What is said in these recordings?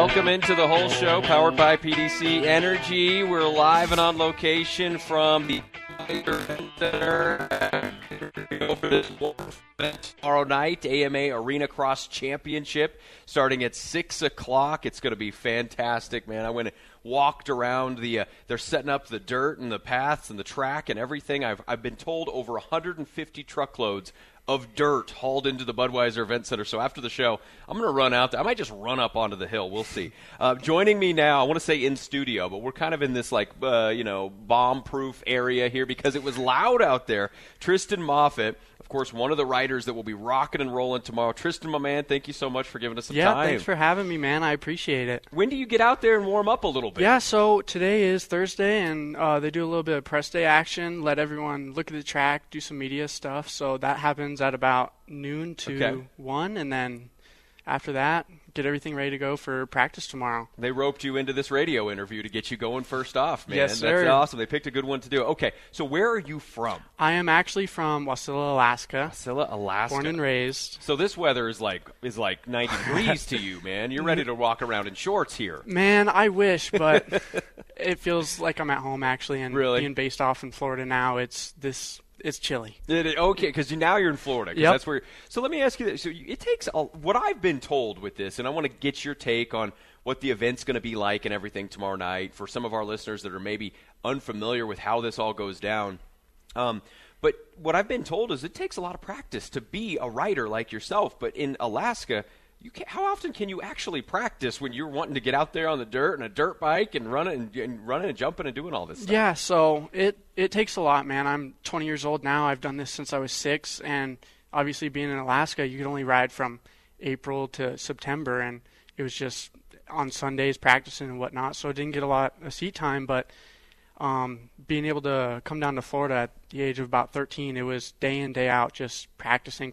Welcome into the whole show, powered by PDC Energy. We're live and on location from the Center for this tomorrow night, AMA Arena Cross Championship, starting at 6 o'clock. It's going to be fantastic, man. I went and walked around they're setting up the dirt and the paths and the track and everything. I've been told over 150 truckloads of dirt hauled into the Budweiser Event Center. So after the show, I'm going to run out there. I might just run up onto the hill. We'll see. Joining me now, I want to say in studio, but we're kind of in this bomb-proof area here because it was loud out there. Tristan Moffett, of course, one of the writers that will be rocking and rolling tomorrow. Tristan, my man, thank you so much for giving us some time. Yeah, thanks for having me, man. I appreciate it. When do you get out there and warm up a little bit? Yeah, so today is Thursday, and they do a little bit of press day action, let everyone look at the track, do some media stuff. So that happens at about noon to 1, and then after that, get everything ready to go for practice tomorrow. They roped you into this radio interview to get you going first off, man. Yes, sir. That's awesome. They picked a good one to do. Okay, so where are you from? I am actually from Wasilla, Alaska. Wasilla, Alaska. Born and raised. So this weather is like 90 degrees to you, man. You're ready to walk around in shorts here. Man, I wish, but it feels like I'm at home, actually, and really? Being based off in Florida now, it's chilly. Okay, because now you're in Florida. Yep. That's where. So let me ask you this. So it takes what I've been told with this, and I want to get your take on what the event's going to be like and everything tomorrow night for some of our listeners that are maybe unfamiliar with how this all goes down. But what I've been told is it takes a lot of practice to be a writer like yourself. But in Alaska, how often can you actually practice when you're wanting to get out there on the dirt and a dirt bike and running and jumping and doing all this stuff? Yeah, so it takes a lot, man. I'm 20 years old now. I've done this since I was 6, and obviously being in Alaska, you could only ride from April to September, and it was just on Sundays practicing and whatnot, so I didn't get a lot of seat time. But being able to come down to Florida at the age of about 13, it was day in, day out, just practicing,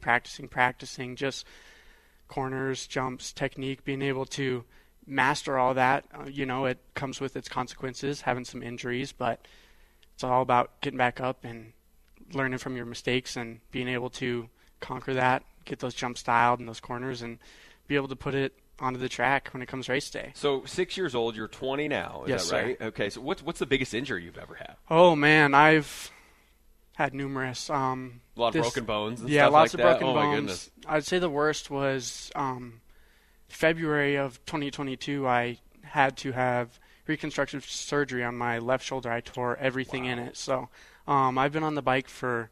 just corners, jumps, technique, being able to master all that. It comes with its consequences, having some injuries, but it's all about getting back up and learning from your mistakes and being able to conquer that, get those jumps dialed and those corners, and be able to put it onto the track when it comes race day. So 6 years old, you're 20 now, is that right? Sir. Okay, so what's the biggest injury you've ever had? Oh, man, I've had numerous. A lot of broken bones and stuff like that? Yeah, lots of broken bones. Oh, my goodness. I'd say the worst was February of 2022. I had to have reconstructive surgery on my left shoulder. I tore everything in it. So I've been on the bike for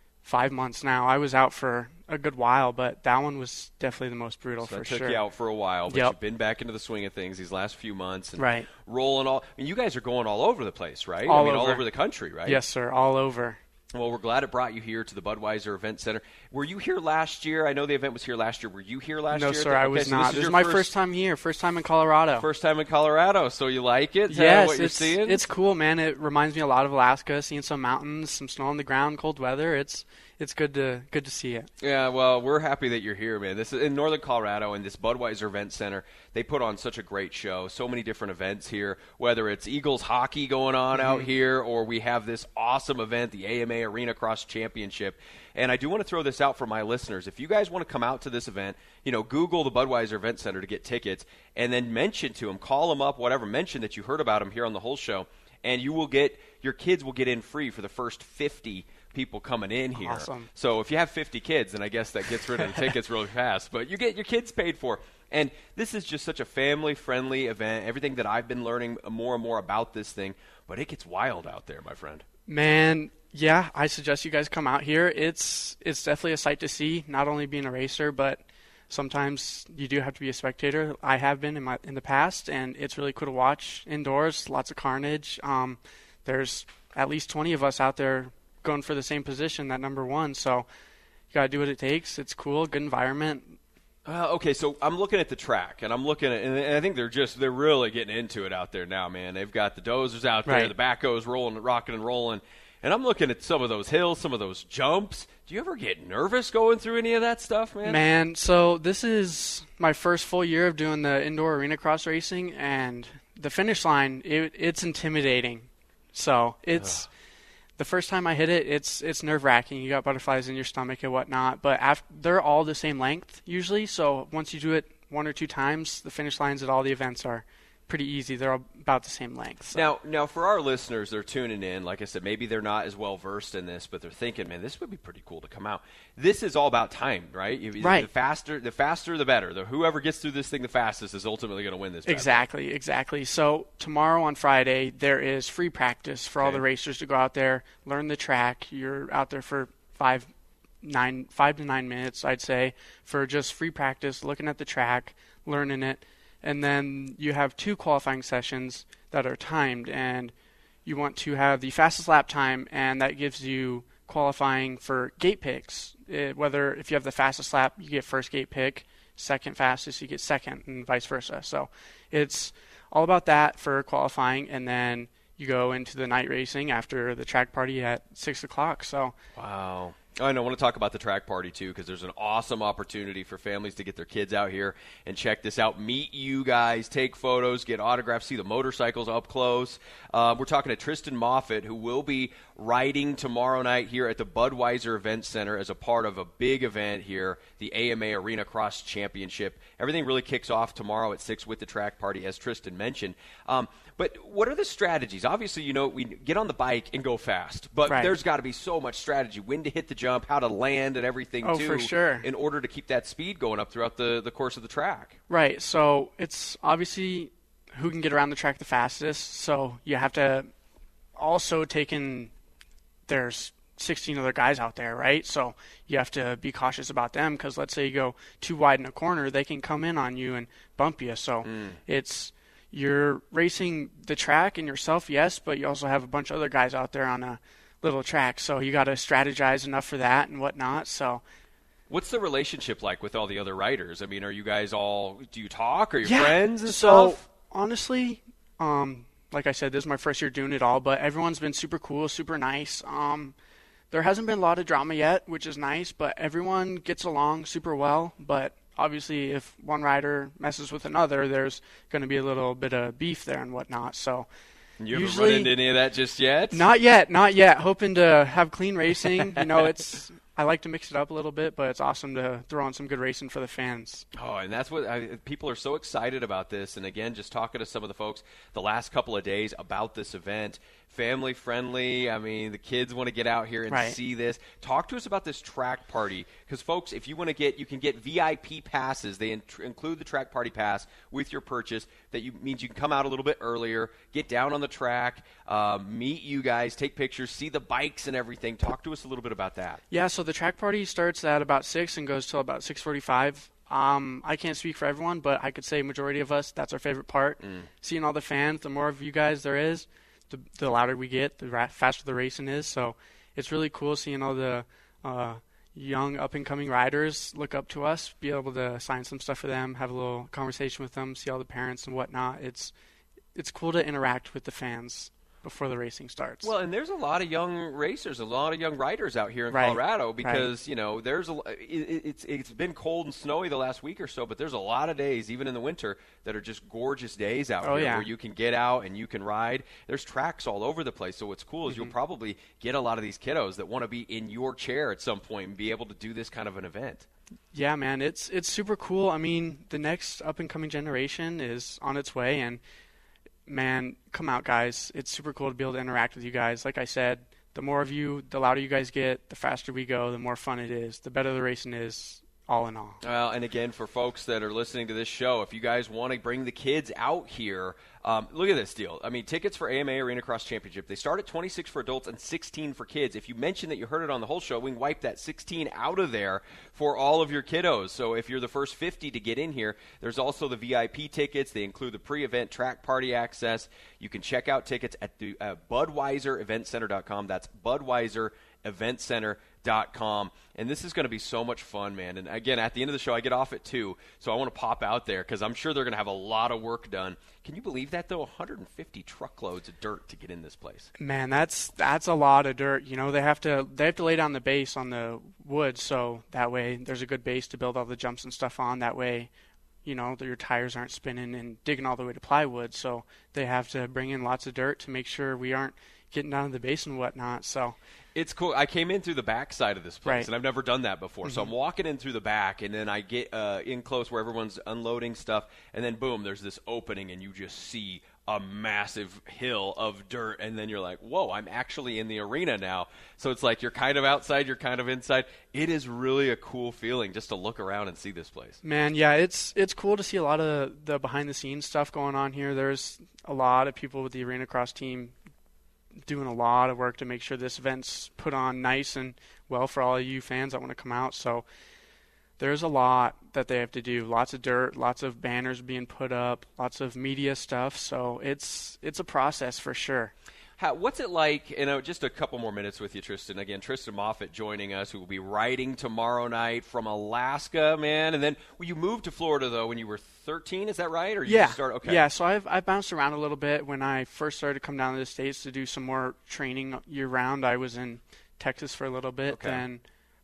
5 months now. I was out for a good while, but that one was definitely the most brutal for sure. Took you out for a while, but you've been back into the swing of things these last few months. And rolling all. I mean, you guys are going all over the place, right? All over the country, right? Yes, sir, all over. Well, we're glad it brought you here to the Budweiser Event Center. Were you here last year? I know the event was here last year. Were you here last year? No, sir, I was not. This is my first time here, first time in Colorado. First time in Colorado, so you like it? Is yes, that what you're seeing? It's cool, man. It reminds me a lot of Alaska, seeing some mountains, some snow on the ground, cold weather. It's good to see it. Yeah, well, we're happy that you're here, man. This is in northern Colorado, and this Budweiser Event Center. They put on such a great show. So many different events here, whether it's Eagles hockey going on out here, or we have this awesome event, the AMA Arena Cross Championship. And I do want to throw this out for my listeners. If you guys want to come out to this event, Google the Budweiser Event Center to get tickets, and then mention to them, call them up, whatever, mention that you heard about them here on the whole show, and your kids will get in free for the first 50 people coming in here. Awesome. So if you have 50 kids, then I guess that gets rid of the tickets really fast. But you get your kids paid for. And this is just such a family-friendly event. Everything that I've been learning more and more about this thing. But it gets wild out there, my friend. Man, yeah, I suggest you guys come out here. It's definitely a sight to see, not only being a racer, but sometimes you do have to be a spectator. I have been in the past, and it's really cool to watch indoors. Lots of carnage. There's at least 20 of us out there going for the same position, that number one. So you got to do what it takes. It's cool, good environment. Okay, so I'm looking at the track, and I'm looking at, and I think they're really getting into it out there now, man. They've got the dozers out there, the backhoes rolling, rocking and rolling, and I'm looking at some of those hills, some of those jumps. Do you ever get nervous going through any of that stuff, man? Man, so this is my first full year of doing the indoor arena cross racing, and the finish line, it's intimidating. So it's the first time I hit it, it's nerve-wracking. You got butterflies in your stomach and whatnot, but they're all the same length usually, so once you do it one or two times. The finish lines at all the events are pretty easy. They're all about the same length. So. Now, for our listeners, they're tuning in. Like I said, maybe they're not as well versed in this, but they're thinking, man, this would be pretty cool to come out. This is all about time, right? Right. The faster, the better. Whoever gets through this thing the fastest is ultimately going to win this. Exactly. So tomorrow on Friday, there is free practice for all the racers to go out there, learn the track. You're out there for 5 to 9 minutes, I'd say, for just free practice, looking at the track, learning it. And then you have 2 qualifying sessions that are timed, and you want to have the fastest lap time, and that gives you qualifying for gate picks. Whether if you have the fastest lap, you get first gate pick, second fastest, you get second, and vice versa. So it's all about that for qualifying, and then you go into the night racing after the track party at 6 o'clock. So wow. I want to talk about the track party, too, because there's an awesome opportunity for families to get their kids out here and check this out. Meet you guys, take photos, get autographs, see the motorcycles up close. We're talking to Tristan Moffitt, who will be riding tomorrow night here at the Budweiser Event Center as a part of a big event here, the AMA Arena Cross Championship. Everything really kicks off tomorrow at 6 with the track party, as Tristan mentioned. But what are the strategies? Obviously, we get on the bike and go fast, but there's got to be so much strategy, when to hit the jump, how to land and everything, too, for sure, in order to keep that speed going up throughout the course of the track. Right, so it's obviously who can get around the track the fastest, so you have to also take in there's 16 other guys out there, right? So you have to be cautious about them, because let's say you go too wide in a corner, they can come in on you and bump you. So you're racing the track and yourself, yes, but you also have a bunch of other guys out there on a little track, so you got to strategize enough for that and whatnot. So what's the relationship like with all the other riders? I mean, are you guys all, do you talk? Are you friends and stuff? So honestly, like I said, this is my first year doing it all, but everyone's been super cool, super nice. There hasn't been a lot of drama yet, which is nice, but everyone gets along super well. But obviously, if one rider messes with another, there's going to be a little bit of beef there and whatnot. So you haven't run into any of that just yet? Not yet. Hoping to have clean racing. I like to mix it up a little bit, but it's awesome to throw on some good racing for the fans. Oh, and that's what people are so excited about this. And again, just talking to some of the folks the last couple of days about this event, family friendly. I mean, the kids want to get out here and see this. Talk to us about this track party, because folks, if you want to you can get VIP passes. They include the track party pass with your purchase. That means you can come out a little bit earlier, get down on the track, meet you guys, take pictures, see the bikes and everything. Talk to us a little bit about that. Yeah, so the track party starts at about 6 and goes till about 6:45. I can't speak for everyone, but I could say majority of us, that's our favorite part. Seeing all the fans, the more of you guys there is, the louder we get, the faster the racing is. So it's really cool seeing all the young up-and-coming riders look up to us, be able to sign some stuff for them, have a little conversation with them, see all the parents and whatnot. It's cool to interact with the fans before the racing starts. Well, and there's a lot of young racers, a lot of young riders out here in Colorado, because it's been cold and snowy the last week or so, but there's a lot of days, even in the winter, that are just gorgeous days out here where you can get out and you can ride. There's tracks all over the place, so what's cool is you'll probably get a lot of these kiddos that want to be in your chair at some point and be able to do this kind of an event. Yeah, man, it's super cool. I mean, the next up-and-coming generation is on its way, and man, come out, guys. It's super cool to be able to interact with you guys. Like I said, the more of you, the louder you guys get, the faster we go, the more fun it is, the better the racing is, all in all. Well, and again, for folks that are listening to this show, if you guys want to bring the kids out here, look at this deal. I mean, tickets for AMA Arena Cross Championship, they start at $26 for adults and $16 for kids. If you mention that you heard it on the whole show, we can wipe that $16 out of there for all of your kiddos. So if you're the first 50 to get in here, there's also the VIP tickets. They include the pre-event track party access. You can check out tickets at the BudweiserEventCenter.com. That's BudweiserEventCenter.com. And this is going to be so much fun, man. And again, at the end of the show, I get off at 2, so I want to pop out there because I'm sure they're going to have a lot of work done. Can you believe that, though? 150 truckloads of dirt to get in this place. Man, that's a lot of dirt. They have to lay down the base on the wood, so that way there's a good base to build all the jumps and stuff on. That way, your tires aren't spinning and digging all the way to plywood. So they have to bring in lots of dirt to make sure we aren't getting down to the base and whatnot. So it's cool. I came in through the back side of this place, Right. and I've never done that before. So I'm walking in through the back, and then I get in close where everyone's unloading stuff, and then boom, there's this opening, and you just see a massive hill of dirt, and then you're like, whoa, I'm actually in the arena now. So it's like you're kind of outside, you're kind of inside. It is really a cool feeling just to look around and see this place. Man, yeah, it's cool to see a lot of the behind-the-scenes stuff going on here. There's a lot of people with the Arena Cross team doing a lot of work to make sure this event's put on nice and well for all of you fans that want to come out. So there's a lot that they have to do. Lots of dirt, lots of banners being put up, lots of media stuff. So it's a process for sure. What's it like, just a couple more minutes with you, Tristan. Again, Tristan Moffitt joining us, who will be riding tomorrow night from Alaska, man. And then you moved to Florida, though, when you were 13, is that right? Or you Yeah. just started? Okay. Yeah, so I've bounced around a little bit. When I first started to come down to the States to do some more training year-round, I was in Texas for a little bit. Okay. Then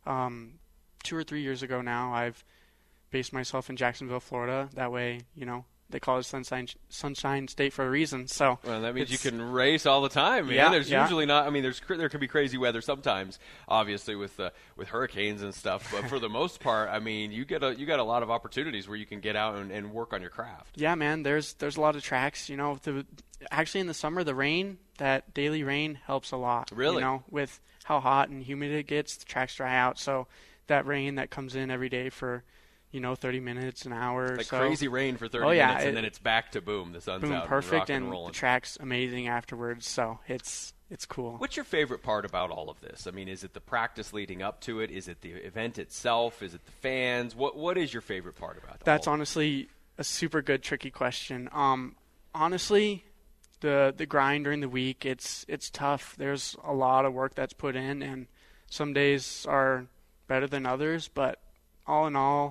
2 or 3 years ago now, I've based myself in Jacksonville, Florida. That way, they call it Sunshine State for a reason. So well, that means you can race all the time, man. Yeah, There's yeah. usually not. I mean, there can be crazy weather sometimes, obviously with hurricanes and stuff. But for the most part, I mean, you got a lot of opportunities where you can get out and work on your craft. Yeah, man. There's a lot of tracks. Actually in the summer, the rain, that daily rain, helps a lot. Really? With how hot and humid it gets, the tracks dry out. So that rain that comes in every day for 30 minutes, an hour Like or so. crazy rain for 30 minutes, and then it's back to boom. The sun's Boom, out, perfect, and and rolling. the track's amazing afterwards. So it's cool. What's your favorite part about all of this? I mean, is it the practice leading up to it? Is it the event itself? Is it the fans? What is your favorite part about that? That's honestly a super good, tricky question. Honestly, the grind during the week, it's tough. There's a lot of work that's put in, and some days are better than others. But all in all,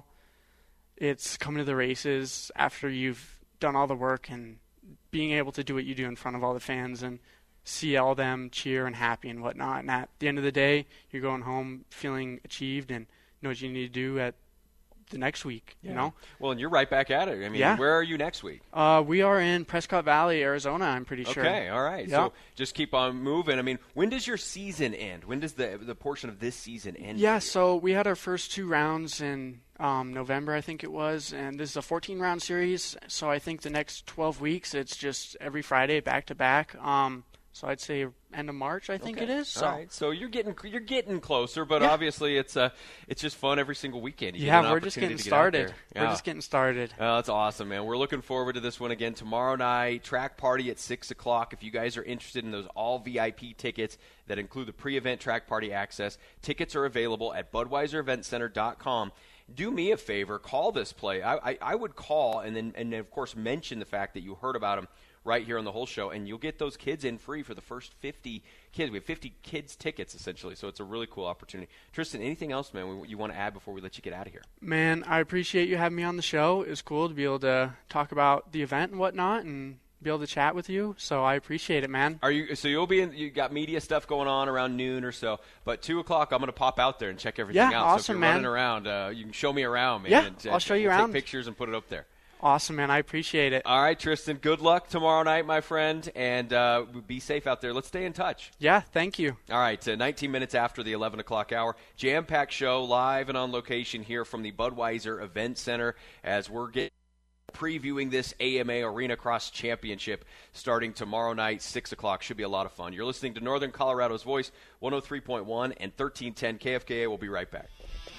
it's coming to the races after you've done all the work and being able to do what you do in front of all the fans and see all them cheer and happy and whatnot. And at the end of the day, you're going home feeling achieved and know what you need to do at the next week, Well, and you're right back at it. I mean, Yeah. where are you next week? We are in Prescott Valley, Arizona, I'm pretty sure. Okay, all right. Yep. So just keep on moving. I mean, when does your season end? When does the portion of this season end? Yeah, so we had our first 2 rounds in November, I think it was, and this is a 14-round series, so I think the next 12 weeks it's just every Friday back-to-back. So I'd say end of March, I think it is. So. All right. So you're getting closer, but obviously it's just fun every single weekend. You get an we're just opportunity getting to get out started. there. We're just getting started. Oh, that's awesome, man. We're looking forward to this one again tomorrow night. Track party at 6 o'clock. If you guys are interested in those all VIP tickets that include the pre-event track party access, tickets are available at BudweiserEventCenter.com. Do me a favor, call this play. I would call and then of course mention the fact that you heard about them right here on the whole show, and you'll get those kids in free for the first 50 kids. We have 50 kids tickets, essentially, so it's a really cool opportunity. Tristan, anything else, man, you want to add before we let you get out of here? Man, I appreciate you having me on the show. It was cool to be able to talk about the event and whatnot and be able to chat with you, so I appreciate it, man. You'll be in, you got media stuff going on around noon or so, but 2 o'clock I'm going to pop out there and check everything out. Awesome, so if you're man. running around, you can show me around, man. Yeah, and, I'll show you take around. pictures and put it up there. Awesome, man. I appreciate it. All right, Tristan, good luck tomorrow night, my friend, and be safe out there. Let's stay in touch. Yeah, thank you. All right, 19 minutes after the 11 o'clock hour, jam-packed show live and on location here from the Budweiser Event Center as we're previewing this AMA Arena Cross Championship starting tomorrow night, 6 o'clock. Should be a lot of fun. You're listening to Northern Colorado's Voice, 103.1 and 1310 KFKA. We'll be right back.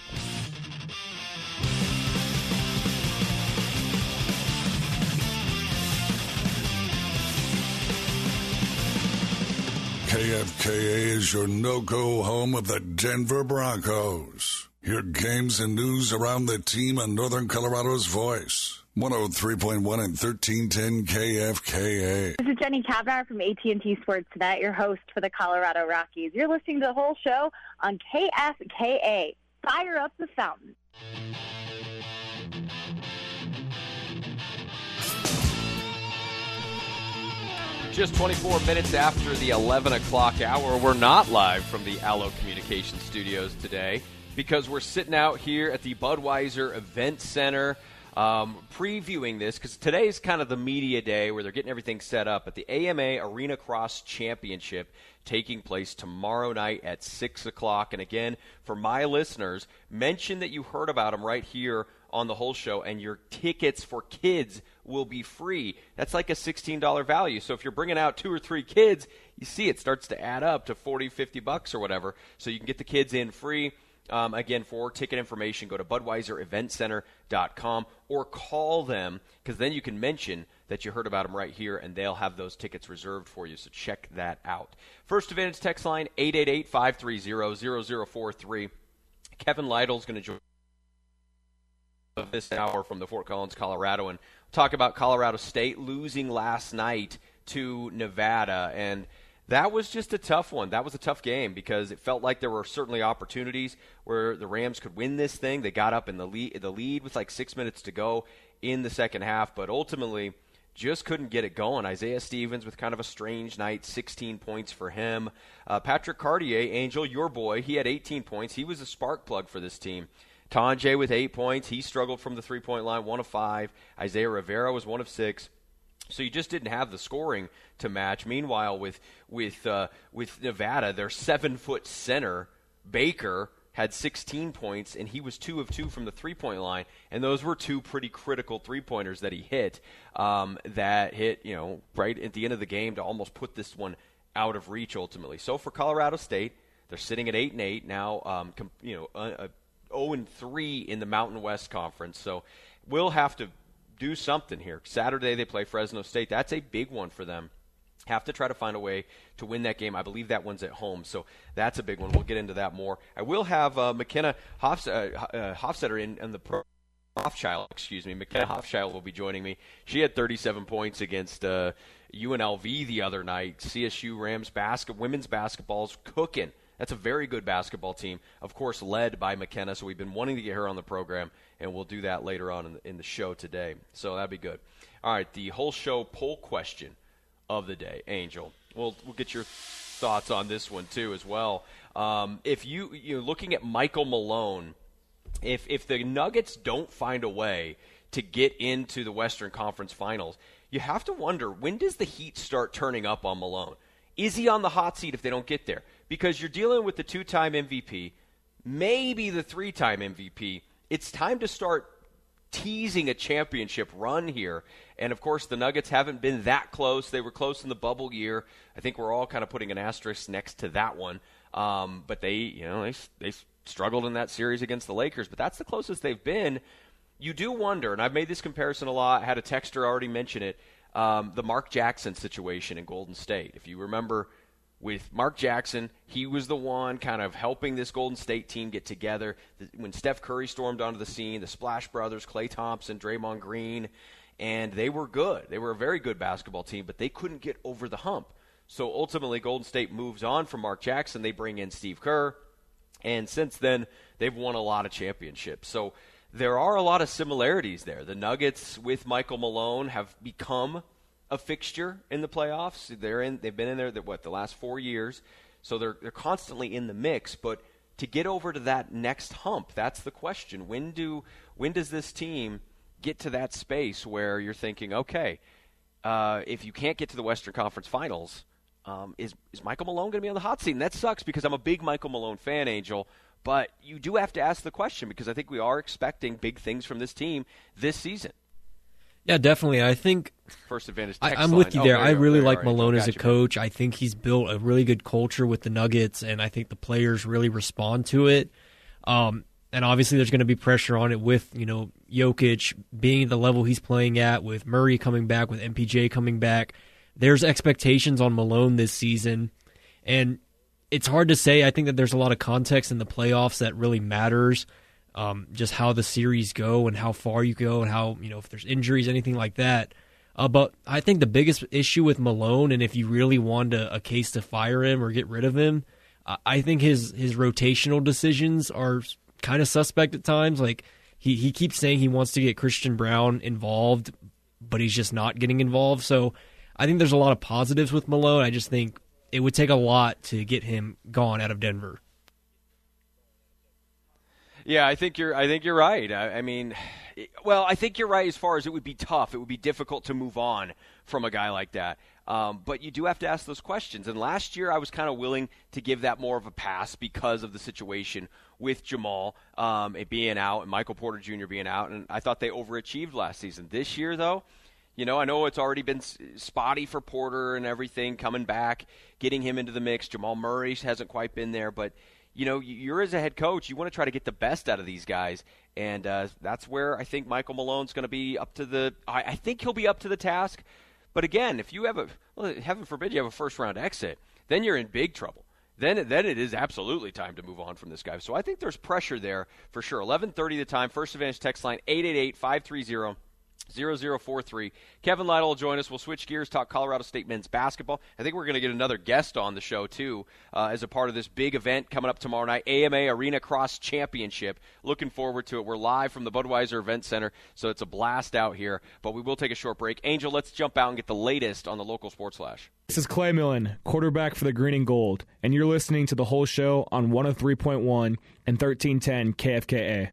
KFKA is your no-go home of the Denver Broncos. Hear games and news around the team on Northern Colorado's Voice. 103.1 and 1310 KFKA. This is Jenny Kavnar from AT&T Sportsnet, your host for the Colorado Rockies. You're listening to the whole show on KFKA. Fire up the fountain. Just 24 minutes after the 11 o'clock hour, we're not live from the Allo Communications Studios today because we're sitting out here at the Budweiser Event Center. previewing this because today's kind of the media day where they're getting everything set up. But the AMA Arena Cross Championship taking place tomorrow night at 6 o'clock. And again, for my listeners, mention that you heard about them right here on the whole show, and your tickets for kids will be free. That's like a $16 value. So if you're bringing out 2 or 3 kids, you see it starts to add up to $40, $50 or whatever. So you can get the kids in free. Again, for ticket information, go to BudweiserEventCenter.com or call them, because then you can mention that you heard about them right here, and they'll have those tickets reserved for you. So check that out. First Advantage text line, 888-530-0043. Kevin Lytle's going to join this hour from the Fort Collins, Colorado, and talk about Colorado State losing last night to Nevada. And that was just a tough one. That was a tough game because it felt like there were certainly opportunities where the Rams could win this thing. They got up in the lead with like 6 minutes to go in the second half, but ultimately just couldn't get it going. Isaiah Stevens with kind of a strange night, 16 points for him. Patrick Cartier, Angel, your boy, he had 18 points. He was a spark plug for this team. Tonje with 8 points. He struggled from the three-point line, 1 of 5. Isaiah Rivera was 1 of 6. So you just didn't have the scoring to match. Meanwhile, with Nevada, their 7-foot center, Baker, had 16 points, and he was 2 of 2 from the three-point line. And those were 2 pretty critical three-pointers that he hit that hit, right at the end of the game to almost put this one out of reach ultimately. So for Colorado State, they're sitting at 8-8 now, 0-3 in the Mountain West Conference. So we'll have to do something here. Saturday they play Fresno State. That's a big one for them. Have to try to find a way to win that game. I believe that one's at home, so that's a big one. We'll get into that more. I will have McKenna Hofstetter in the McKenna Hofschild will be joining me. She had 37 points against UNLV the other night. CSU Rams women's basketball's cooking. That's a very good basketball team, of course, led by McKenna, so we've been wanting to get her on the program, and we'll do that later on in the show today. So that'd be good. All right, the whole show poll question of the day, Angel. We'll get your thoughts on this one, too, as well. If you're looking at Michael Malone, if the Nuggets don't find a way to get into the Western Conference Finals, you have to wonder, when does the heat start turning up on Malone? Is he on the hot seat if they don't get there? Because you're dealing with the 2-time MVP, maybe the 3-time MVP. It's time to start teasing a championship run here. And, of course, the Nuggets haven't been that close. They were close in the bubble year. I think we're all kind of putting an asterisk next to that one. But they struggled in that series against the Lakers. But that's the closest they've been. You do wonder, and I've made this comparison a lot. I had a texter already mention it, the Mark Jackson situation in Golden State. If you remember, with Mark Jackson, he was the one kind of helping this Golden State team get together. When Steph Curry stormed onto the scene, the Splash Brothers, Klay Thompson, Draymond Green, and they were good. They were a very good basketball team, but they couldn't get over the hump. So ultimately, Golden State moves on from Mark Jackson. They bring in Steve Kerr, and since then, they've won a lot of championships. So there are a lot of similarities there. The Nuggets with Michael Malone have become a fixture in the playoffs. They've been in there the last 4 years, so they're constantly in the mix. But to get over to that next hump, that's the question. When does this team get to that space where you're thinking, okay, if you can't get to the Western Conference Finals, is Michael Malone going to be on the hot seat? And that sucks because I'm a big Michael Malone fan, Angel. But you do have to ask the question because I think we are expecting big things from this team this season. Yeah, definitely. I think First Advantage. I'm with you there. I really like Malone as a coach. I think he's built a really good culture with the Nuggets, and I think the players really respond to it. And obviously, there's going to be pressure on it with Jokic being at the level he's playing at, with Murray coming back, with MPJ coming back. There's expectations on Malone this season, and it's hard to say. I think that there's a lot of context in the playoffs that really matters. Just how the series go and how far you go and how, if there's injuries, anything like that. But I think the biggest issue with Malone, and if you really want a case to fire him or get rid of him, I think his rotational decisions are kind of suspect at times. Like he keeps saying he wants to get Christian Braun involved, but he's just not getting involved. So I think there's a lot of positives with Malone. I just think it would take a lot to get him gone out of Denver. Yeah, I think you're right. I mean, well, I think you're right as far as it would be tough. It would be difficult to move on from a guy like that. But you do have to ask those questions. And last year I was kind of willing to give that more of a pass because of the situation with Jamal it being out and Michael Porter Jr. being out. And I thought they overachieved last season. This year, though, I know it's already been spotty for Porter and everything, coming back, getting him into the mix. Jamal Murray hasn't quite been there. But, you're as a head coach, you want to try to get the best out of these guys. And that's where I think Michael Malone's going to be up to I think he'll be up to the task. But again, if you have heaven forbid you have a first-round exit, then you're in big trouble. Then it is absolutely time to move on from this guy. So I think there's pressure there for sure. 11:30 the time. First Advantage text line 888-530-0043. Kevin Lytle will join us. We'll switch gears, talk Colorado State men's basketball. I think we're going to get another guest on the show, too, as a part of this big event coming up tomorrow night, AMA Arena Cross Championship. Looking forward to it. We're live from the Budweiser Event Center, so it's a blast out here. But we will take a short break. Angel, let's jump out and get the latest on the local sports flash. This is Clay Millen, quarterback for the Green and Gold, and you're listening to the whole show on 103.1 and 1310 KFKA.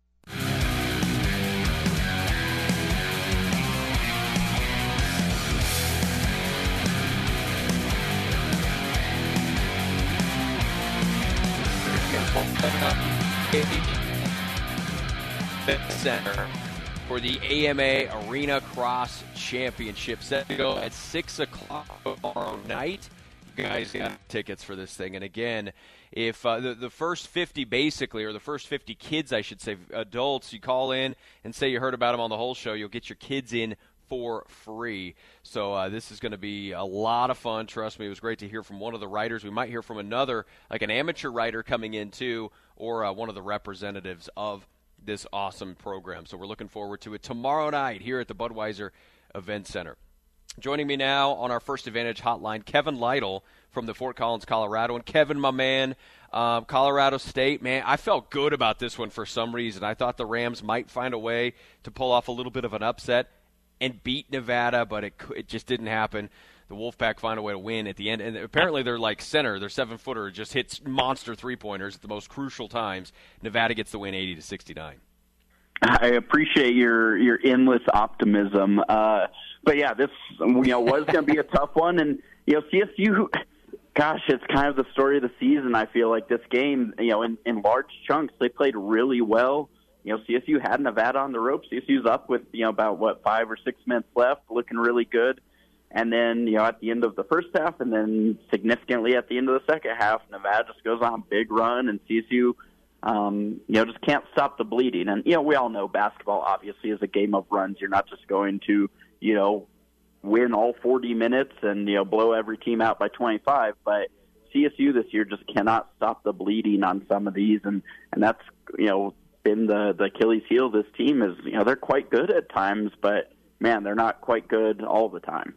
Center for the AMA Arena Cross Championship, set to go at 6 o'clock tomorrow night. You guys got tickets for this thing. And again, if the first 50 basically, or the first 50 kids, I should say, adults, you call in and say you heard about them on the whole show, you'll get your kids in for free. So this is going to be a lot of fun. Trust me, it was great to hear from one of the writers. We might hear from another, like an amateur writer coming in too, or one of the representatives of this awesome program. So we're looking forward to it tomorrow night here at the Budweiser Event Center. Joining me now on our First Advantage hotline, Kevin Lytle from the Fort Collins, Colorado. And Kevin, my man, Colorado State, man, I felt good about this one for some reason. I thought the Rams might find a way to pull off a little bit of an upset and beat Nevada, but it just didn't happen. The Wolfpack find a way to win at the end. And apparently they're like center. Their 7-footer just hits monster three-pointers at the most crucial times. Nevada gets the win 80-69. I appreciate your endless optimism. But, yeah, this was going to be a tough one. And, CSU, gosh, it's kind of the story of the season. I feel like this game, in large chunks, they played really well. CSU had Nevada on the ropes. CSU's up with, about, 5 or 6 minutes left, looking really good. And then, at the end of the first half and then significantly at the end of the second half, Nevada just goes on a big run, and CSU, just can't stop the bleeding. And, we all know basketball obviously is a game of runs. You're not just going to, win all 40 minutes and, blow every team out by 25. But CSU this year just cannot stop the bleeding on some of these. And that's, been the Achilles heel of this team is, they're quite good at times, but, man, they're not quite good all the time.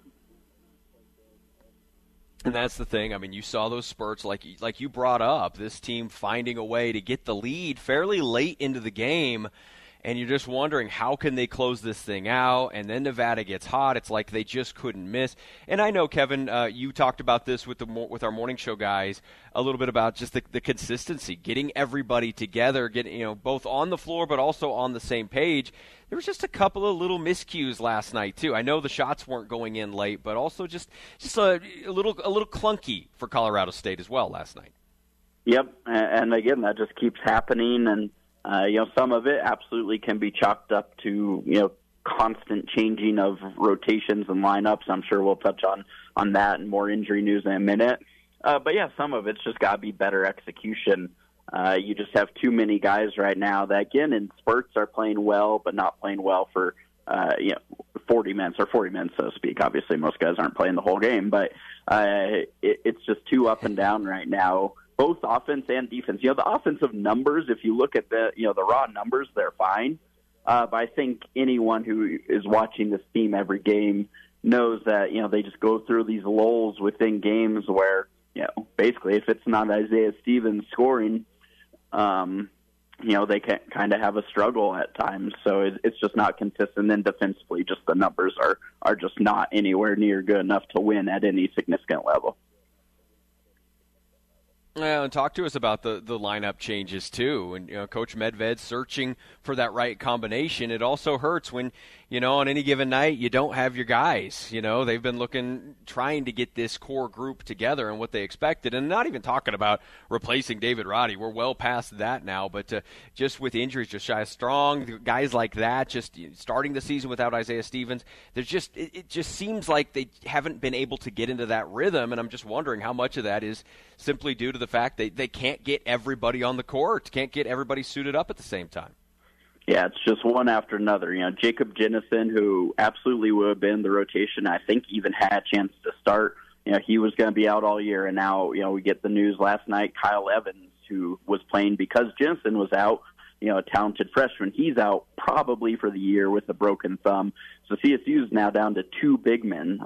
And that's the thing. I mean, you saw those spurts like you brought up, this team finding a way to get the lead fairly late into the game, and you're just wondering how can they close this thing out, and then Nevada gets hot. It's like they just couldn't miss. And I know, Kevin, you talked about this with our morning show guys a little bit about just the consistency, getting everybody together, getting both on the floor but also on the same page. There was just a couple of little miscues last night too. I know the shots weren't going in late, but also just a little clunky for Colorado State as well last night. Yep, and again that just keeps happening, and some of it absolutely can be chalked up to constant changing of rotations and lineups. I'm sure we'll touch on that and more injury news in a minute. But yeah, some of it's just got to be better execution. You just have too many guys right now that, again, in spurts are playing well, but not playing well for, 40 minutes, so to speak. Obviously, most guys aren't playing the whole game, but it's just too up and down right now, both offense and defense. The offensive numbers, if you look at the raw numbers, they're fine. But I think anyone who is watching this team every game knows that, they just go through these lulls within games where, basically if it's not Isaiah Stevens scoring, they can kind of have a struggle at times. So it's just not consistent. And defensively, just the numbers are just not anywhere near good enough to win at any significant level. Yeah, and talk to us about the lineup changes too. And Coach Medved searching for that right combination. It also hurts when on any given night you don't have your guys. They've been trying to get this core group together and what they expected, and not even talking about replacing David Roddy. We're well past that now. But just with injuries, Josiah Strong, guys like that, just starting the season without Isaiah Stevens, it just seems like they haven't been able to get into that rhythm. And I'm just wondering how much of that is simply due to the fact they can't get everybody on the court, can't get everybody suited up at the same time. Yeah, it's just one after another. Jacob Jennison, who absolutely would have been the rotation, I think even had a chance to start. He was going to be out all year, and now, we get the news last night, Kyle Evans, who was playing because Jennison was out, a talented freshman. He's out probably for the year with a broken thumb. So CSU is now down to 2 big men,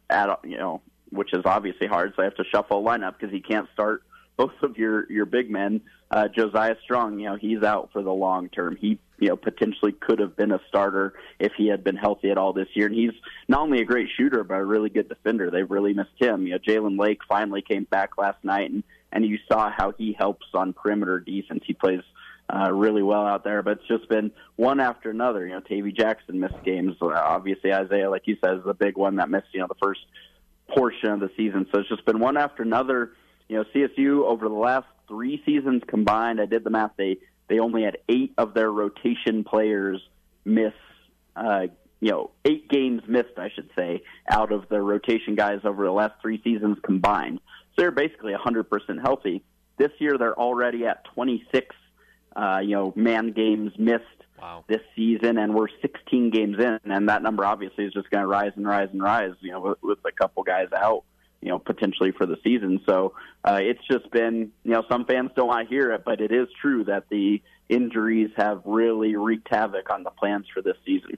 which is obviously hard, so I have to shuffle a lineup because he can't start both of your big men. Josiah Strong, he's out for the long term. He, potentially could have been a starter if he had been healthy at all this year. And he's not only a great shooter, but a really good defender. They've really missed him. Jalen Lake finally came back last night, and you saw how he helps on perimeter defense. He plays really well out there, but it's just been one after another. Tavy Jackson missed games. Obviously, Isaiah, like you said, is the big one that missed, the first portion of the season. So it's just been one after another. CSU over the last 3 seasons combined, I did the math, they only had 8 of their rotation players miss, 8 games missed, I should say, out of their rotation guys over the last 3 seasons combined. So they're basically 100% healthy. This year they're already at 26, man games missed. Wow. This season, and we're 16 games in, and that number obviously is just going to rise and rise and rise, with a couple guys out, potentially for the season. So it's just been, some fans don't want to hear it, but it is true that the injuries have really wreaked havoc on the plans for this season.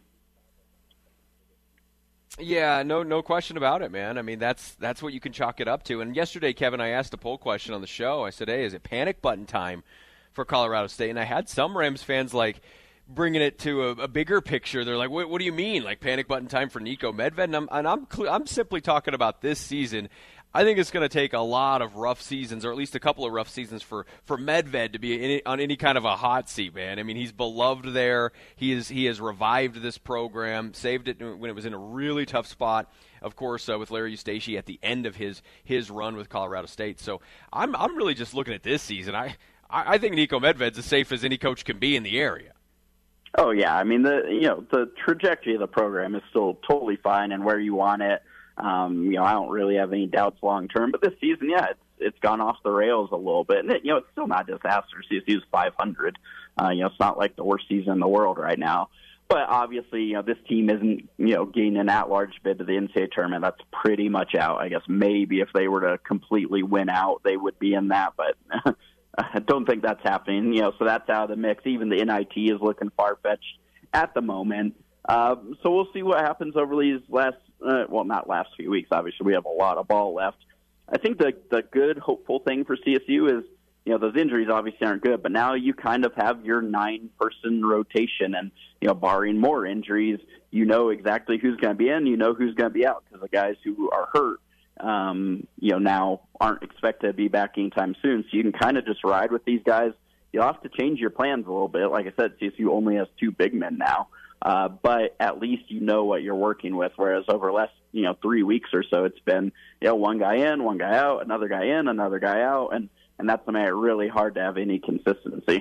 Yeah, no question about it, man. I mean, that's what you can chalk it up to. And yesterday, Kevin, I asked a poll question on the show. I said, hey, is it panic button time for Colorado State? And I had some Rams fans bringing it to a bigger picture. They're like, what do you mean, panic button time for Nico Medved? And I'm simply talking about this season. I think it's going to take a lot of rough seasons, or at least a couple of rough seasons for Medved to be on any kind of a hot seat, man. I mean, he's beloved there. He has revived this program, saved it when it was in a really tough spot. Of course, with Larry Eustachy at the end of his run with Colorado State. So I'm really just looking at this season. I think Nico Medved's as safe as any coach can be in the area. Oh yeah, I mean the trajectory of the program is still totally fine and where you want it. I don't really have any doubts long term, but this season, it's gone off the rails a little bit, and it's still not disaster. CSU's 500. It's not like the worst season in the world right now, but obviously, this team isn't getting an at-large bid to the NCAA tournament. That's pretty much out. I guess maybe if they were to completely win out, they would be in that, but. I don't think that's happening, so that's out of the mix. Even the NIT is looking far-fetched at the moment. So we'll see what happens over these not last few weeks. Obviously, we have a lot of ball left. I think the good, hopeful thing for CSU is, those injuries obviously aren't good, but now you kind of have your 9-person rotation, and, barring more injuries, exactly who's going to be in, who's going to be out, because the guys who are hurt, now aren't expected to be back anytime soon. So you can kind of just ride with these guys. You'll have to change your plans a little bit. Like I said, CSU only has 2 big men now. But at least you know what you're working with, whereas over the last, 3 weeks or so, it's been, one guy in, one guy out, another guy in, another guy out, and that's made it really hard to have any consistency.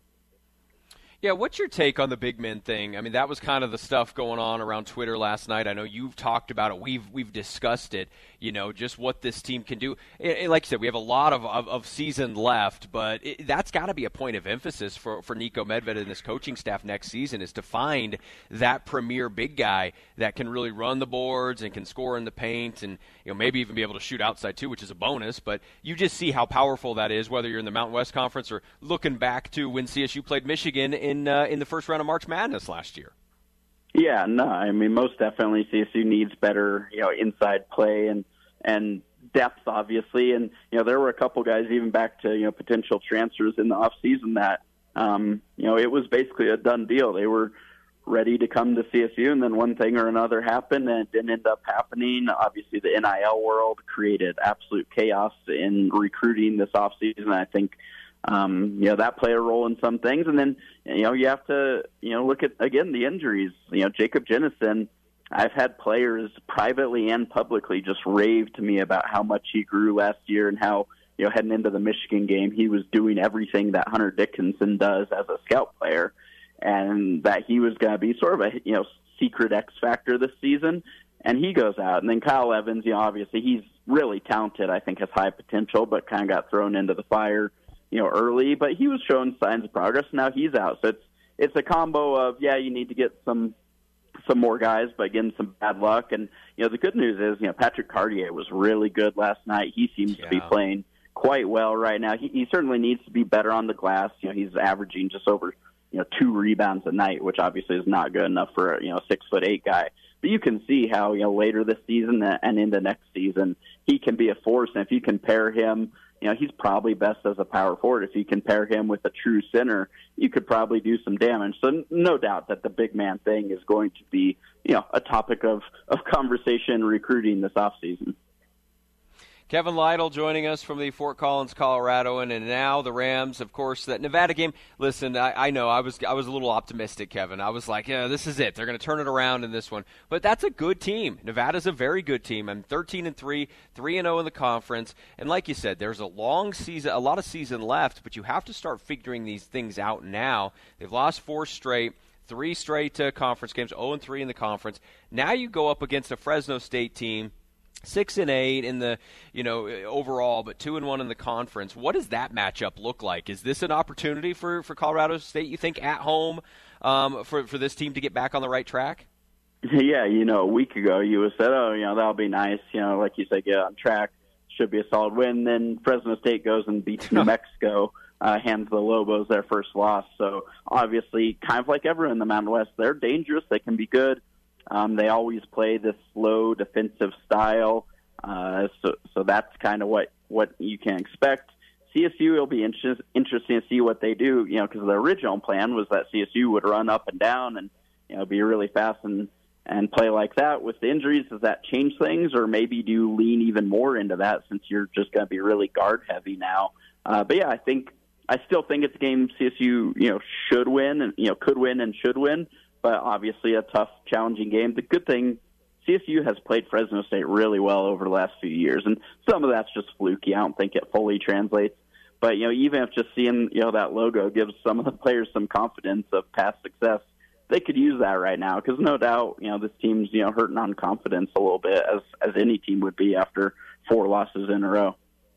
Yeah, what's your take on the big men thing? I mean, that was kind of the stuff going on around Twitter last night. I know you've talked about it. We've discussed it, just what this team can do. And like you said, we have a lot of season left, but that's got to be a point of emphasis for Nico Medved and his coaching staff next season, is to find that premier big guy that can really run the boards and can score in the paint and maybe even be able to shoot outside too, which is a bonus. But you just see how powerful that is, whether you're in the Mountain West Conference or looking back to when CSU played Michigan in the first round of March Madness last year. Yeah, no, I mean, most definitely CSU needs better, inside play and depth, obviously. And, there were a couple guys even back to, potential transfers in the off season that, it was basically a done deal. They were ready to come to CSU, and then one thing or another happened, and it didn't end up happening. Obviously, the NIL world created absolute chaos in recruiting this offseason. I think, that played a role in some things. And then, you have to, look at, again, the injuries. Jacob Jennison, I've had players privately and publicly just rave to me about how much he grew last year and how, heading into the Michigan game, he was doing everything that Hunter Dickinson does as a scout player, and that he was going to be sort of a, secret X factor this season. And he goes out. And then Kyle Evans, obviously he's really talented, I think has high potential, but kind of got thrown into the fire, early. But he was showing signs of progress. Now he's out. So it's a combo of, you need to get some more guys, but again, some bad luck. And, the good news is, Patrick Cartier was really good last night. He seems to be playing quite well right now. He certainly needs to be better on the glass. He's averaging just over 2 rebounds a night, which obviously is not good enough for a 6'8" guy. But you can see how later this season and into next season he can be a force. And if you compare him, he's probably best as a power forward. If you compare him with a true center, you could probably do some damage. So no doubt that the big man thing is going to be a topic of conversation recruiting this offseason. Kevin Lytle joining us from the Fort Collins, Colorado, and now the Rams, of course, that Nevada game. Listen, I know I was a little optimistic, Kevin. I was like, this is it. They're going to turn it around in this one. But that's a good team. Nevada's a very good team. I'm 13-3, 3-0 in the conference. And like you said, there's a long season, a lot of season left, but you have to start figuring these things out now. They've lost 4 straight. 3 straight conference games, 0-3 in the conference. Now you go up against a Fresno State team, 6-8 in the overall, but 2-1 in the conference. What does that matchup look like? Is this an opportunity for Colorado State, you think, at home for this team to get back on the right track? Yeah, a week ago you would have said, that'll be nice. Like you said, get on track, should be a solid win. Then Fresno State goes and beats New Mexico, hands the Lobos their first loss. So obviously, kind of like everyone in the Mountain West, they're dangerous. They can be good. They always play this slow defensive style, so that's kind of what you can expect. CSU will be interesting to see what they do, because the original plan was that CSU would run up and down and be really fast and play like that. With the injuries, does that change things, or maybe do you lean even more into that since you're just going to be really guard heavy now? But yeah, I still think it's a game CSU should win and could win and should win. But obviously a tough, challenging game. The good thing, CSU has played Fresno State really well over the last few years, and some of that's just fluky. I don't think it fully translates. But, even if just seeing, that logo gives some of the players some confidence of past success, they could use that right now because no doubt, this team's, hurting on confidence a little bit, as any team would be after 4 losses in a row.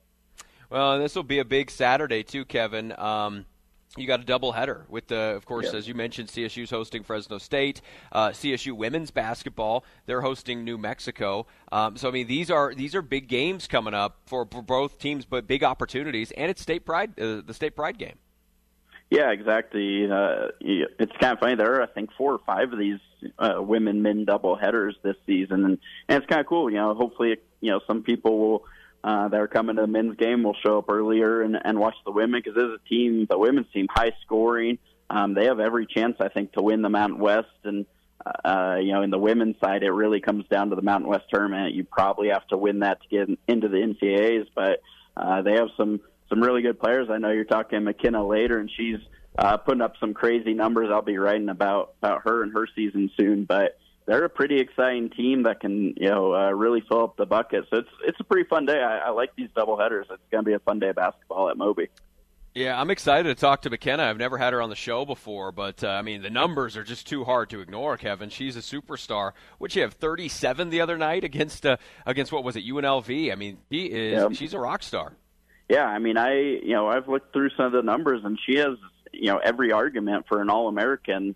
Well, and this will be a big Saturday too, Kevin. You got a doubleheader with of course, as you mentioned, CSU's hosting Fresno State. CSU women's basketball, they're hosting New Mexico. So I mean, these are big games coming up for both teams, but big opportunities, and it's state pride, the state pride game. Yeah, exactly. It's kind of funny. There are, I think, 4 or 5 of these women-men doubleheaders this season, and it's kind of cool. Hopefully, some people will. That are coming to the men's game will show up earlier and watch the women because as a team, the women's team, high scoring. They have every chance, I think, to win the Mountain West. And, in the women's side, it really comes down to the Mountain West tournament. You probably have to win that to get into the NCAAs, but they have some really good players. I know you're talking McKenna later, and she's putting up some crazy numbers. I'll be writing about her and her season soon, but they're a pretty exciting team that can, really fill up the bucket. So it's a pretty fun day. I like these doubleheaders. It's going to be a fun day of basketball at Moby. Yeah, I'm excited to talk to McKenna. I've never had her on the show before, but, the numbers are just too hard to ignore, Kevin. She's a superstar. Would she have 37 the other night against what was it, UNLV? I mean, she's a rock star. Yeah, I've looked through some of the numbers, and she has, every argument for an All-American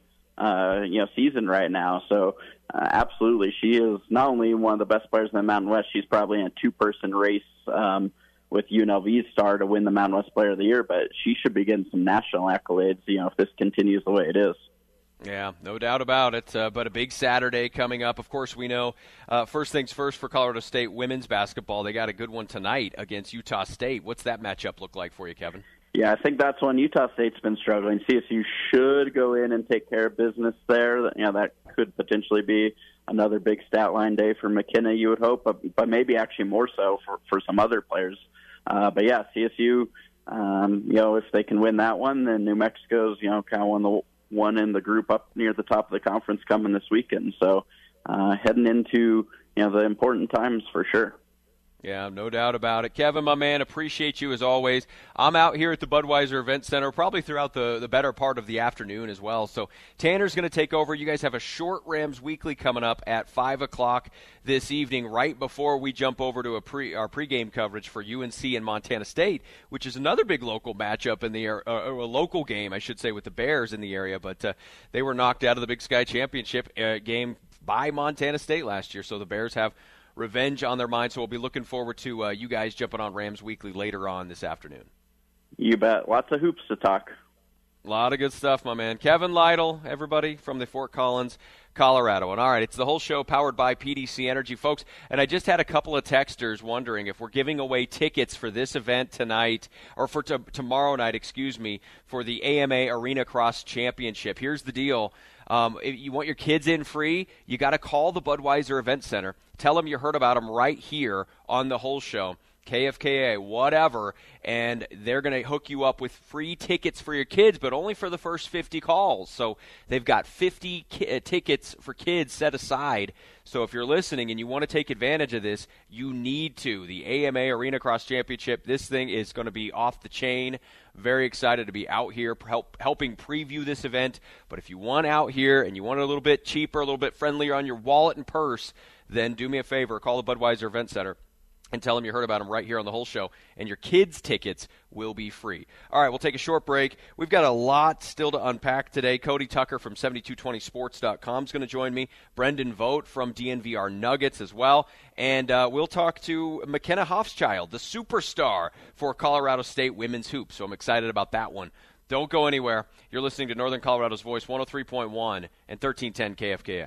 season right now. So absolutely, she is not only one of the best players in the Mountain West, she's probably in a 2-person race with UNLV's star to win the Mountain West Player of the Year, but she should be getting some national accolades, if this continues the way it is. Yeah, no doubt about it, but a big Saturday coming up. Of course, we know first things first for Colorado State women's basketball. They got a good one tonight against Utah State. What's that matchup look like for you, Kevin? Yeah, I think that's when Utah State's been struggling. CSU should go in and take care of business there. That could potentially be another big stat line day for McKenna, you would hope, but maybe actually more so for some other players. But yeah, CSU, if they can win that one, then New Mexico's, kind of one in the group up near the top of the conference coming this weekend. So heading into, the important times for sure. Yeah, no doubt about it. Kevin, my man, appreciate you as always. I'm out here at the Budweiser Event Center probably throughout the better part of the afternoon as well. So Tanner's going to take over. You guys have a short Rams Weekly coming up at 5 o'clock this evening, right before we jump over to our pregame coverage for UNC and Montana State, which is another big local matchup in the a local game, I should say, with the Bears in the area. But they were knocked out of the Big Sky Championship game by Montana State last year, so the Bears have revenge on their mind, so we'll be looking forward to you guys jumping on Rams Weekly later on this afternoon. You bet. Lots of hoops to talk. A lot of good stuff, my man. Kevin Lytle, everybody from the Fort Collins, Colorado. And all right, it's the whole show powered by PDC Energy, folks. And I just had a couple of texters wondering if we're giving away tickets for this event tonight, or for tomorrow night, for the AMA Arena Cross Championship. Here's the deal. If you want your kids in free, you got to call the Budweiser Event Center. Tell them you heard about them right here on the whole show, KFKA, whatever, and they're going to hook you up with free tickets for your kids, but only for the first 50 calls. So they've got 50 tickets for kids set aside. So if you're listening and you want to take advantage of this, you need to. The AMA Arena Cross Championship, this thing is going to be off the chain. Very excited to be out here helping preview this event. But if you want out here and you want it a little bit cheaper, a little bit friendlier on your wallet and purse, then do me a favor, call the Budweiser Event Center and tell them you heard about them right here on the whole show, and your kids' tickets will be free. All right, we'll take a short break. We've got a lot still to unpack today. Cody Tucker from 7220sports.com is going to join me. Brendan Vogt from DNVR Nuggets as well. And we'll talk to McKenna Hofschild, the superstar for Colorado State women's hoops. So I'm excited about that one. Don't go anywhere. You're listening to Northern Colorado's Voice, 103.1 and 1310 KFKA.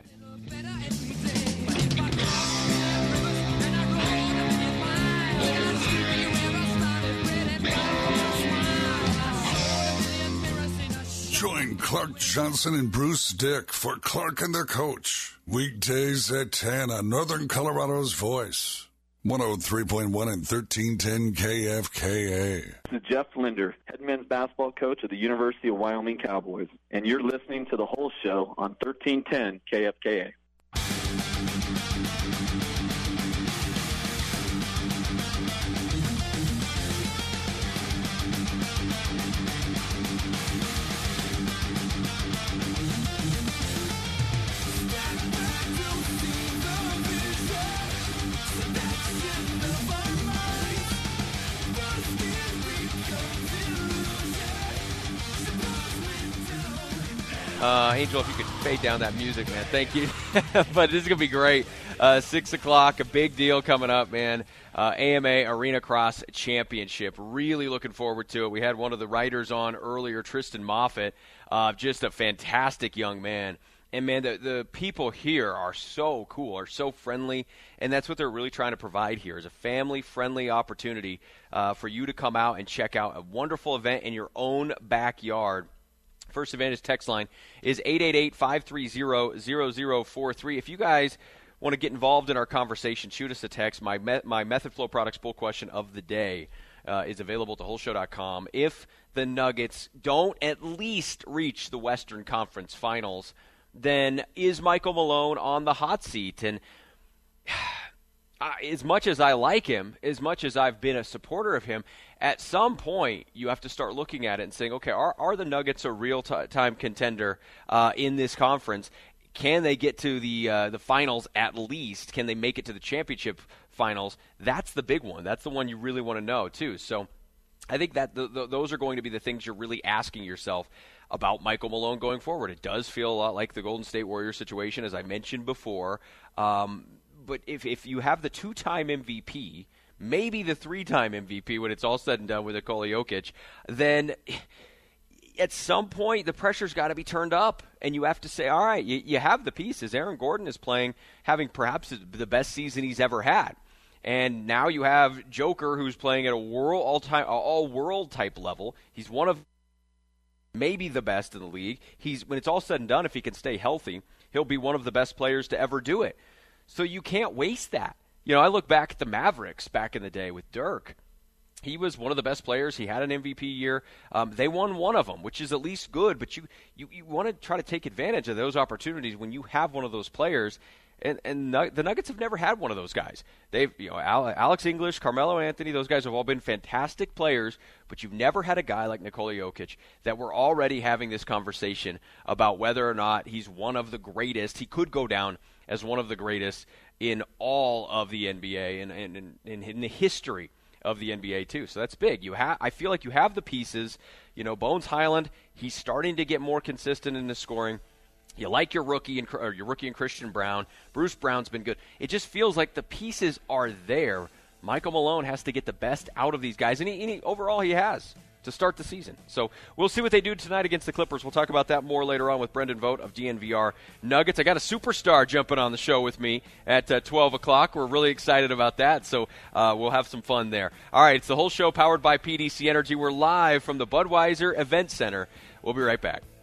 Join Clark Johnson and Bruce Dick for Clark and the Coach. Weekdays at 10 on Northern Colorado's Voice. 103.1 and 1310 KFKA. This is Jeff Linder, head men's basketball coach of the University of Wyoming Cowboys, and you're listening to The Whole Show on 1310 KFKA. Angel, if you could fade down that music, man. Thank you. But this is going to be great. 6 o'clock, a big deal coming up, man. AMA Arena Cross Championship. Really looking forward to it. We had one of the writers on earlier, Tristan Moffitt, just a fantastic young man. And, man, the people here are so cool, are so friendly, and that's what they're really trying to provide here is a family-friendly opportunity for you to come out and check out a wonderful event in your own backyard. First Advantage text line is 888-530-0043. If you guys want to get involved in our conversation, shoot us a text. My Method Flow Products poll question of the day is available at thewholeshow.com. If the Nuggets don't at least reach the Western Conference Finals, then is Michael Malone on the hot seat? And as much as I like him, as much as I've been a supporter of him, at some point you have to start looking at it and saying, okay, are the Nuggets a real-time contender in this conference? Can they get to the finals at least? Can they make it to the championship finals? That's the big one. That's the one you really want to know, too. So I think that those are going to be the things you're really asking yourself about Michael Malone going forward. It does feel a lot like the Golden State Warriors situation, as I mentioned before. But if you have the two-time MVP, maybe the three-time MVP when it's all said and done with Nikola Jokic, then at some point the pressure's got to be turned up, and you have to say, all right, you have the pieces. Aaron Gordon is having perhaps the best season he's ever had. And now you have Joker, who's playing at a all-world type level. He's one of maybe the best in the league. When it's all said and done, if he can stay healthy, he'll be one of the best players to ever do it. So you can't waste that. I look back at the Mavericks back in the day with Dirk. He was one of the best players. He had an MVP year. They won one of them, which is at least good. But you want to try to take advantage of those opportunities when you have one of those players. And the Nuggets have never had one of those guys. They've, Alex English, Carmelo Anthony, those guys have all been fantastic players, but you've never had a guy like Nikola Jokic that we're already having this conversation about whether or not he's one of the greatest. He could go down as one of the greatest in all of the NBA and in the history of the NBA too. So that's big. I feel like you have the pieces. Bones Highland, he's starting to get more consistent in his scoring. You like your rookie and Christian Brown. Bruce Brown's been good. It just feels like the pieces are there. Michael Malone has to get the best out of these guys, and overall he has to start the season. So we'll see what they do tonight against the Clippers. We'll talk about that more later on with Brendan Vogt of DNVR Nuggets. I got a superstar jumping on the show with me at 12 o'clock. We're really excited about that, so we'll have some fun there. All right, it's the whole show powered by PDC Energy. We're live from the Budweiser Event Center. We'll be right back.